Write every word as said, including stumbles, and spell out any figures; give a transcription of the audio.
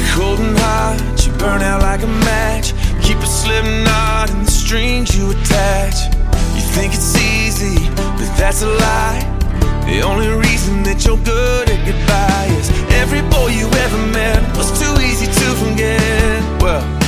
Cold and hot, you burn out like a match. Keep a slip knot in the strings you attach. You think it's easy, but that's a lie. The only reason that you're good at goodbye is every boy you ever met was too easy to forget. Well,